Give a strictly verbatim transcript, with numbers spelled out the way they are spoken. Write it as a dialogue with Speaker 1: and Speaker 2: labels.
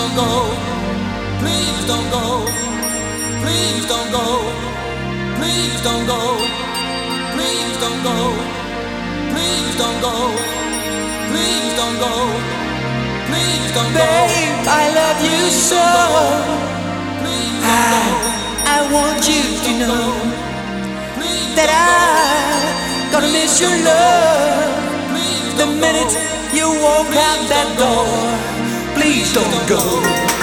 Speaker 1: don't go. Please don't go. Please don't go. Please don't go. Please don't go. Please don't go. Please don't go. Please don't go.
Speaker 2: Babe, I love you so. I, I want you to know that I'm gonna miss your love the minute you walk out that door. Please don't go.